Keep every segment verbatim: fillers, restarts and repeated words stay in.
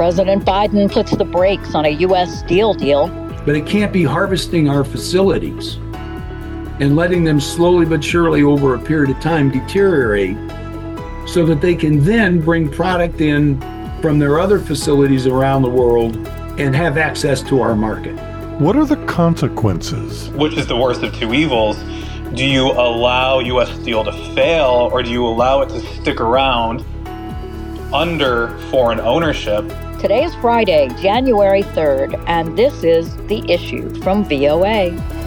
President Biden puts the brakes on a U S steel deal. But it can't be harvesting our facilities and letting them slowly but surely over a period of time deteriorate so that they can then bring product in from their other facilities around the world and have access to our market. What are the consequences? Which is the worst of two evils? Do you allow U S Steel to fail, or do you allow it to stick around under foreign ownership? Today is Friday, January third, and this is The Issue from V O A.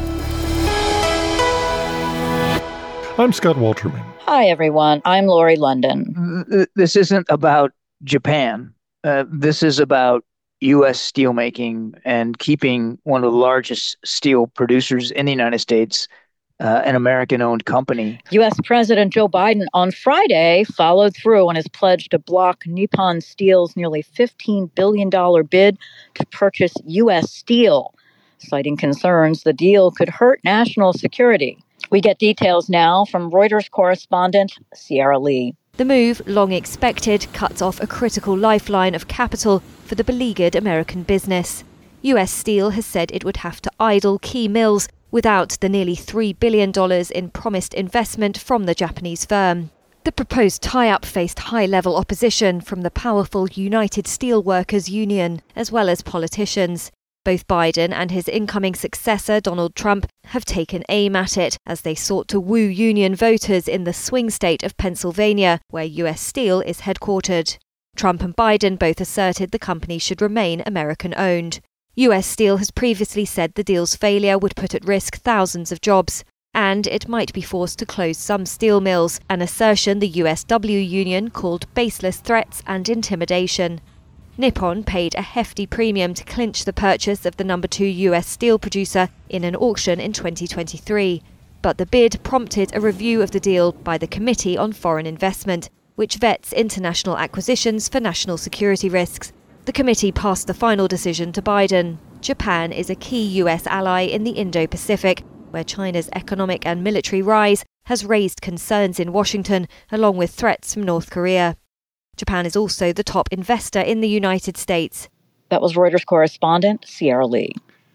I'm Scott Walterman. Hi, everyone. I'm Lori London. This isn't about Japan. Uh, this is about U S steelmaking and keeping one of the largest steel producers in the United States, uh, an American-owned company. U S President Joe Biden on Friday followed through on his pledge to block Nippon Steel's nearly fifteen billion dollars bid to purchase U S Steel, citing concerns the deal could hurt national security. We get details now from Reuters correspondent Sierra Lee. The move, long expected, cuts off a critical lifeline of capital for the beleaguered American business. U S Steel has said it would have to idle key mills without the nearly three billion dollars in promised investment from the Japanese firm. The proposed tie-up faced high-level opposition from the powerful United Steelworkers Union, as well as politicians. Both Biden and his incoming successor, Donald Trump, have taken aim at it as they sought to woo union voters in the swing state of Pennsylvania, where U S Steel is headquartered. Trump and Biden both asserted the company should remain American-owned. U S Steel has previously said the deal's failure would put at risk thousands of jobs, and it might be forced to close some steel mills, an assertion the U S W union called baseless threats and intimidation. Nippon paid a hefty premium to clinch the purchase of the number two U S steel producer in an auction in twenty twenty-three. But the bid prompted a review of the deal by the Committee on Foreign Investment, which vets international acquisitions for national security risks. The committee passed the final decision to Biden. Japan is a key U S ally in the Indo-Pacific, where China's economic and military rise has raised concerns in Washington, along with threats from North Korea. Japan is also the top investor in the United States. That was Reuters correspondent Sierra Lee.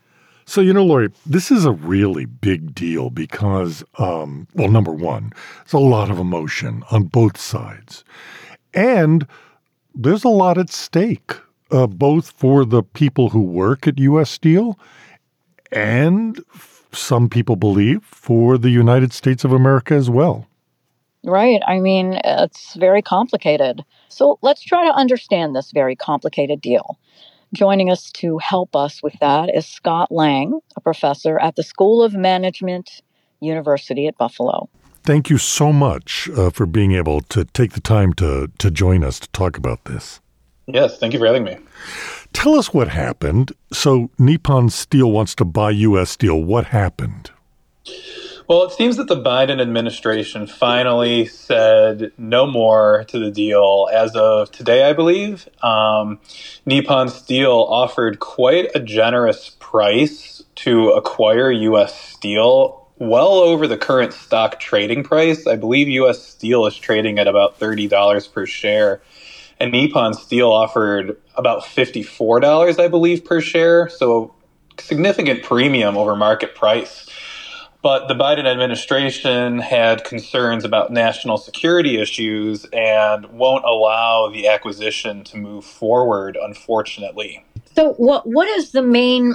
So, you know, Lori, this is a really big deal because, um, well, number one, there's a lot of emotion on both sides. And there's a lot at stake, uh, both for the people who work at U S Steel and some people believe for the United States of America as well. Right. I mean, it's very complicated. So let's try to understand this very complicated deal. Joining us to help us with that is Scott Lang, a professor at the School of Management, University at Buffalo. Thank you so much uh, for being able to take the time to, to join us to talk about this. Yes, thank you for having me. Tell us what happened. So Nippon Steel wants to buy U S Steel. What happened? Well, it seems that the Biden administration finally said no more to the deal as of today, I believe. Um, Nippon Steel offered quite a generous price to acquire U S Steel, well over the current stock trading price. I believe U S Steel is trading at about thirty dollars per share, and Nippon Steel offered about fifty-four dollars, I believe, per share, so a significant premium over market price. But the Biden administration had concerns about national security issues and won't allow the acquisition to move forward, unfortunately. So what what is the main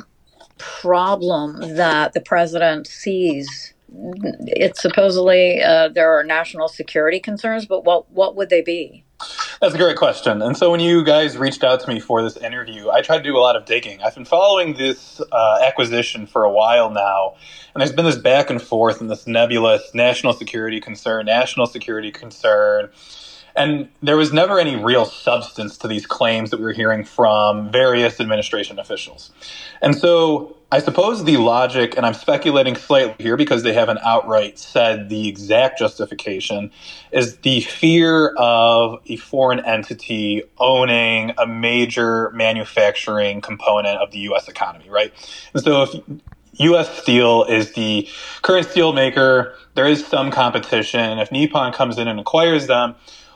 problem that the president sees? It's supposedly uh, there are national security concerns, but what, what would they be? That's a great question. And so when you guys reached out to me for this interview, I tried to do a lot of digging. I've been following this uh, acquisition for a while now, and there's been this back and forth and this nebulous national security concern, national security concern. And there was never any real substance to these claims that we were hearing from various administration officials. And so I suppose the logic, and I'm speculating slightly here because they haven't outright said the exact justification, is the fear of a foreign entity owning a major manufacturing component of the U S economy, right? And so if U S Steel is the current steel maker, there is some competition. If Nippon comes in and acquires them,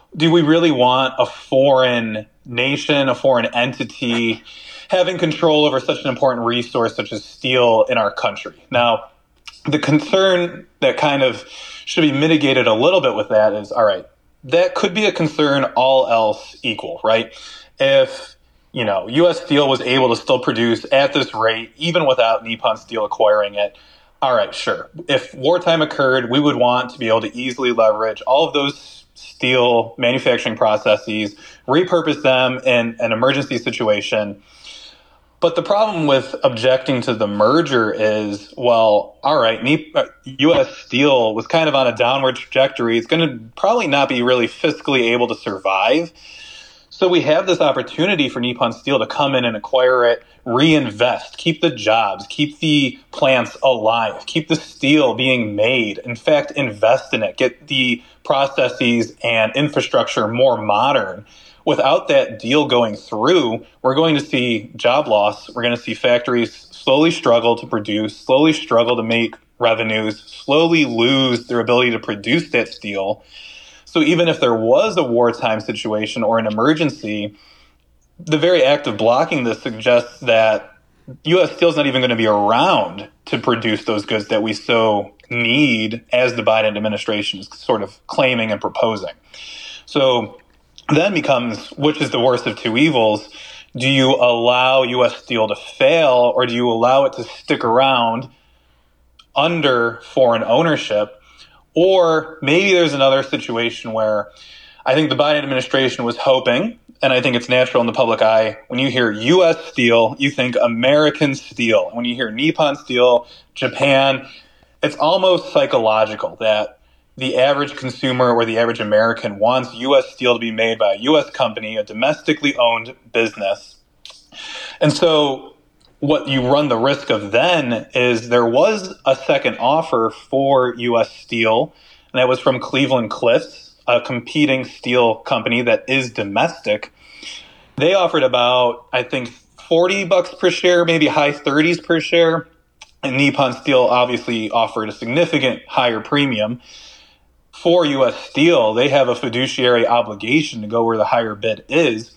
do we really want a foreign nation, a foreign entity, having control over such an important resource such as steel in our country? Now, the concern that kind of should be mitigated a little bit with that is, all right, that could be a concern all else equal, right? If, you know, U S Steel was able to still produce at this rate, even without Nippon Steel acquiring it, all right, sure. If wartime occurred, we would want to be able to easily leverage all of those steel manufacturing processes, repurpose them in an emergency situation. But the problem with objecting to the merger is, well, all right, U S Steel was kind of on a downward trajectory. It's going to probably not be really fiscally able to survive. So we have this opportunity for Nippon Steel to come in and acquire it, reinvest, keep the jobs, keep the plants alive, keep the steel being made. In fact, invest in it, get the processes and infrastructure more modern. Without that deal going through, we're going to see job loss. We're going to see factories slowly struggle to produce, slowly struggle to make revenues, slowly lose their ability to produce that steel. So even if there was a wartime situation or an emergency, the very act of blocking this suggests that U S Steel is not even going to be around to produce those goods that we so need, as the Biden administration is sort of claiming and proposing. So then becomes, which is the worst of two evils? Do you allow U S Steel to fail, or do you allow it to stick around under foreign ownership? Or maybe there's another situation where I think the Biden administration was hoping, and I think it's natural in the public eye, when you hear U S Steel, you think American steel. When you hear Nippon Steel, Japan, it's almost psychological that the average consumer or the average American wants U S Steel to be made by a U S company, a domestically owned business. And so what you run the risk of then is there was a second offer for U S Steel, and that was from Cleveland Cliffs, a competing steel company that is domestic. They offered about, I think, forty bucks per share, maybe high thirties per share. And Nippon Steel obviously offered a significant higher premium. For U S Steel, they have a fiduciary obligation to go where the higher bid is.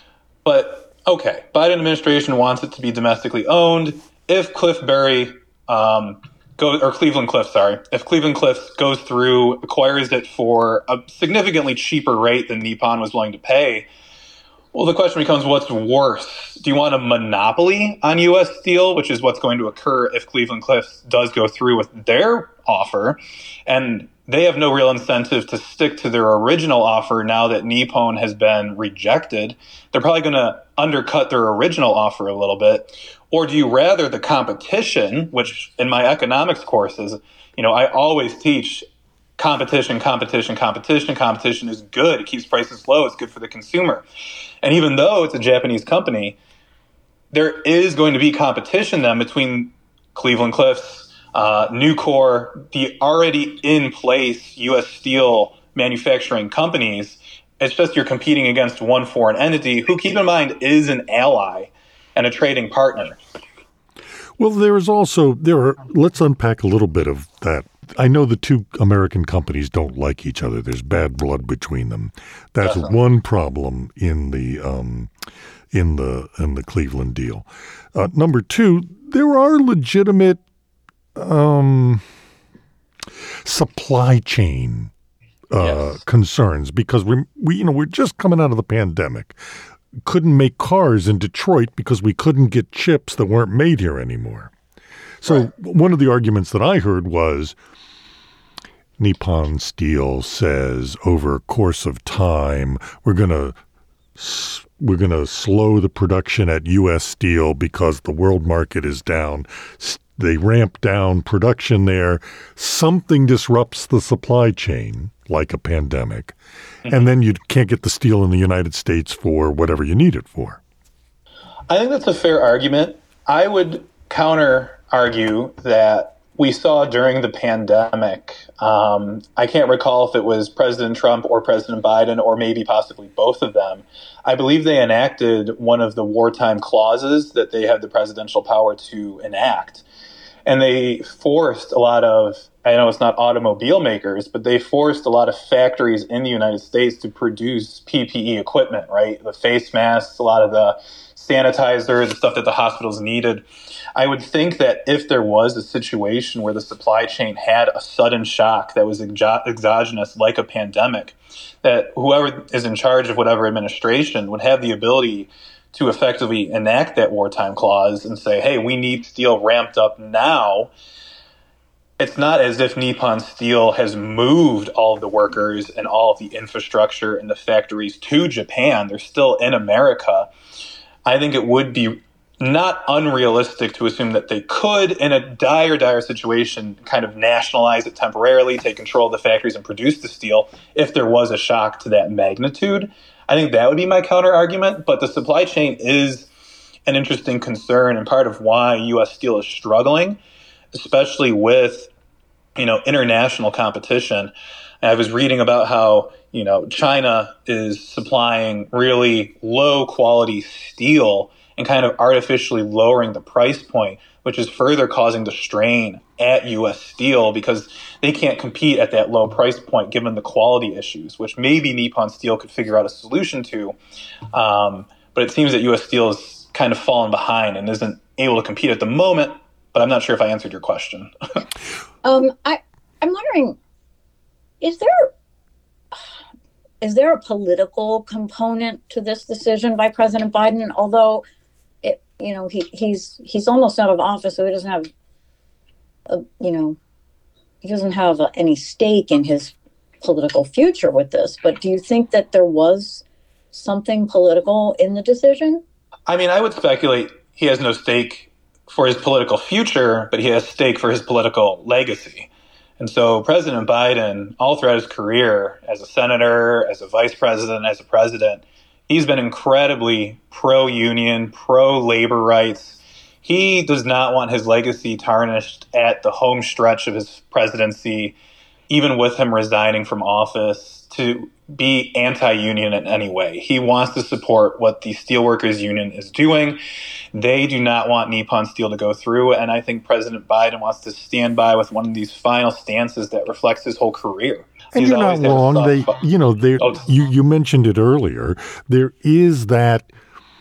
But okay, Biden administration wants it to be domestically owned. If Cliffberry um, goes, or Cleveland Cliffs, sorry, if Cleveland Cliffs goes through, acquires it for a significantly cheaper rate than Nippon was willing to pay, well, the question becomes, what's worse? Do you want a monopoly on U S Steel, which is what's going to occur if Cleveland Cliffs does go through with their offer? And they have no real incentive to stick to their original offer now that Nippon has been rejected. They're probably going to undercut their original offer a little bit. Or do you rather the competition, which in my economics courses, you know, I always teach competition, competition, competition. Competition is good. It keeps prices low. It's good for the consumer. And even though it's a Japanese company, there is going to be competition then between Cleveland Cliffs, Uh, Nucor, the already in place U S Steel manufacturing companies. It's just you're competing against one foreign entity who, keep in mind, is an ally and a trading partner. Well, there is also, there are, let's unpack a little bit of that. I know the two American companies don't like each other. There's bad blood between them. That's Definitely. one problem in the um, in the in the Cleveland deal. Uh, number two, there are legitimate Um, supply chain uh, yes. concerns because we, we, you know, we're just coming out of the pandemic. Couldn't make cars in Detroit because we couldn't get chips that weren't made here anymore. So right. one of the arguments that I heard was Nippon Steel says over a course of time we're going to we're going to slow the production at U S Steel because the world market is down. They ramp down production there. Something disrupts the supply chain, like a pandemic. Mm-hmm. And then you can't get the steel in the United States for whatever you need it for. I think that's a fair argument. I would counter argue that we saw during the pandemic, um, I can't recall if it was President Trump or President Biden or maybe possibly both of them. I believe they enacted one of the wartime clauses that they have the presidential power to enact. And they forced a lot of I know it's not automobile makers, but they forced a lot of factories in the United States to produce P P E equipment, right? The face masks, a lot of the sanitizer, the stuff that the hospitals needed. I would think that if there was a situation where the supply chain had a sudden shock that was exo- exogenous, like a pandemic, that whoever is in charge of whatever administration would have the ability to effectively enact that wartime clause and say, hey, we need steel ramped up now. It's not as if Nippon Steel has moved all of the workers and all of the infrastructure and the factories to Japan. They're still in America. I think it would be not unrealistic to assume that they could, in a dire, dire situation, kind of nationalize it temporarily, take control of the factories and produce the steel if there was a shock to that magnitude. I think that would be my counter argument. But the supply chain is an interesting concern and part of why U S Steel is struggling, especially with, you know, international competition. I was reading about how, you know, China is supplying really low quality steel and kind of artificially lowering the price point, which is further causing the strain at U S Steel because they can't compete at that low price point given the quality issues, which maybe Nippon Steel could figure out a solution to. Um, but it seems that U S Steel is kind of fallen behind and isn't able to compete at the moment. But I'm not sure if I answered your question. um, I, I'm wondering, is there is there a political component to this decision by President Biden? Although, it, you know, he, he's he's almost out of office, so he doesn't have, a, you know, he doesn't have a, any stake in his political future with this. But do you think that there was something political in the decision? I mean, I would speculate he has no stake for his political future, but he has stake for his political legacy. And so President Biden, all throughout his career as a senator, as a vice president, as a president, he's been incredibly pro-union, pro-labor rights. He does not want his legacy tarnished at the home stretch of his presidency, even with him resigning from office, to be anti-union in any way. He wants to support what the Steelworkers Union is doing. They do not want Nippon Steel to go through, and I think President Biden wants to stand by with one of these final stances that reflects his whole career. And He's you're not wrong. They, you know, they oh. you you mentioned it earlier. There is that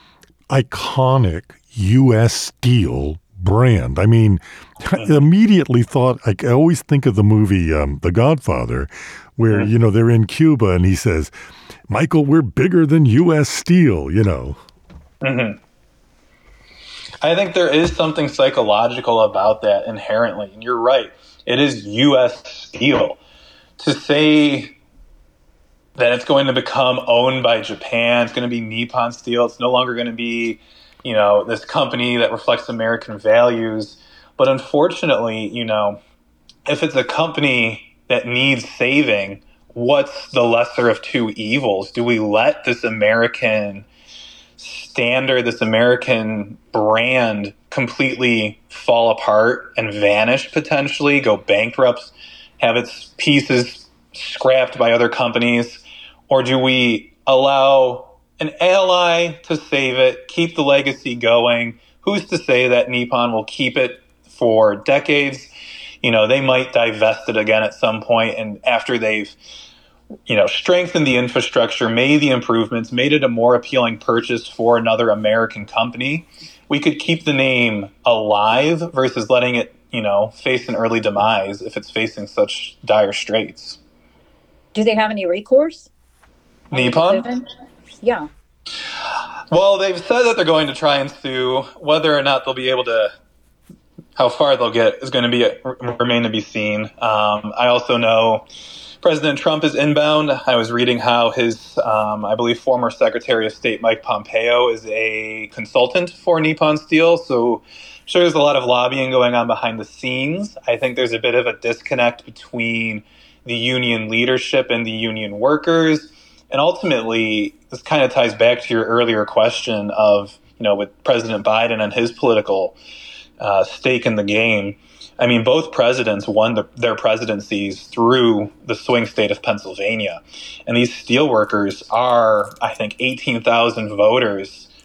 iconic U S Steel brand. I mean, I immediately thought, I always think of the movie um, The Godfather, where, mm-hmm. you know, they're in Cuba and he says, Michael, we're bigger than U S Steel, you know. Mm-hmm. I think there is something psychological about that inherently. And you're right. It is U S Steel. To say that it's going to become owned by Japan, it's going to be Nippon Steel, it's no longer going to be, you know, this company that reflects American values. But unfortunately, you know, if it's a company that needs saving, what's the lesser of two evils? Do we let this American standard, this American brand completely fall apart and vanish potentially, go bankrupt, have its pieces scrapped by other companies? Or do we allow an ally to save it, keep the legacy going? Who's to say that Nippon will keep it for decades? You know, they might divest it again at some point, and after they've, you know, strengthened the infrastructure, made the improvements, made it a more appealing purchase for another American company, we could keep the name alive versus letting it, you know, face an early demise if it's facing such dire straits. Do they have any recourse? Nippon? Yeah. Well, they've said that they're going to try and sue. Whether or not they'll be able to, how far they'll get is going to be remain to be seen. Um, I also know President Trump is inbound. I was reading how his, um, I believe, former Secretary of State Mike Pompeo is a consultant for Nippon Steel. So I'm sure there's a lot of lobbying going on behind the scenes. I think there's a bit of a disconnect between the union leadership and the union workers. And ultimately, this kind of ties back to your earlier question of, you know, with President Biden and his political uh, stake in the game. I mean, both presidents won the, their presidencies through the swing state of Pennsylvania. And these steelworkers are, I think, eighteen thousand voters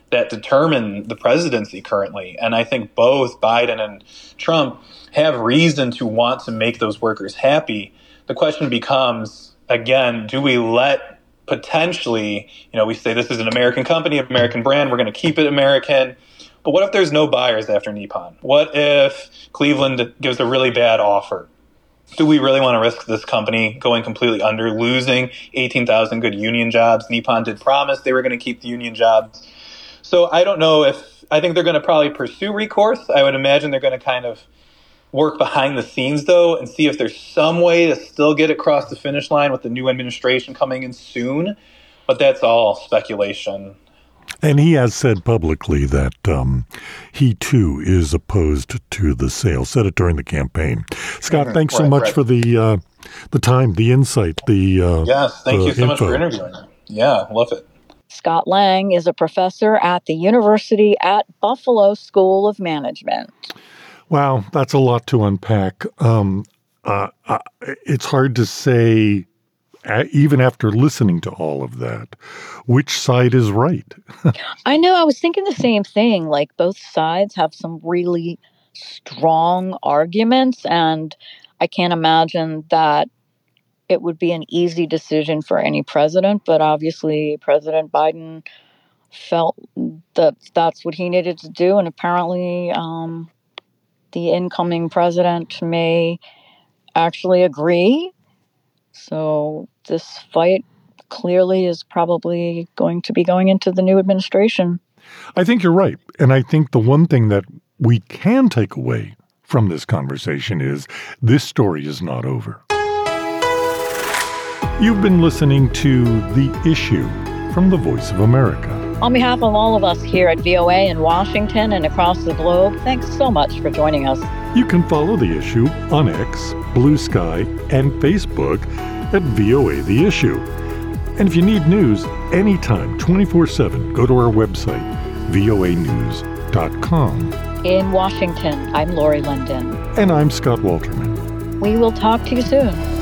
that determine the presidency currently. And I think both Biden and Trump have reason to want to make those workers happy. The question becomes, again, do we let potentially, you know, we say this is an American company, American brand, we're going to keep it American. But what if there's no buyers after Nippon? What if Cleveland gives a really bad offer? Do we really want to risk this company going completely under, losing eighteen thousand good union jobs? Nippon did promise they were going to keep the union jobs. So I don't know if, I think they're going to probably pursue recourse. I would imagine they're going to kind of work behind the scenes, though, and see if there's some way to still get across the finish line with the new administration coming in soon. But that's all speculation. And he has said publicly that um, he, too, is opposed to the sale. Said it during the campaign. Scott, mm-hmm. thanks so right, much right. for the uh, the time, the insight, the uh, Yes, thank the you so info. much for interviewing me. Yeah, love it. Scott Lang is a professor at the University at Buffalo School of Management. Wow, that's a lot to unpack. Um, uh, uh, it's hard to say, uh, even after listening to all of that, which side is right. I know. I was thinking the same thing. Like, both sides have some really strong arguments, and I can't imagine that it would be an easy decision for any president. But obviously, President Biden felt that that's what he needed to do, and apparently um, the incoming president may actually agree. So this fight clearly is probably going to be going into the new administration. I think you're right. And I think the one thing that we can take away from this conversation is this story is not over. You've been listening to The Issue from the Voice of America. On behalf of all of us here at V O A in Washington and across the globe, thanks so much for joining us. You can follow The Issue on X, Blue Sky, and Facebook at V O A The Issue. And if you need news anytime, twenty-four seven, go to our website, V O A news dot com. In Washington, I'm Lori London. And I'm Scott Walterman. We will talk to you soon.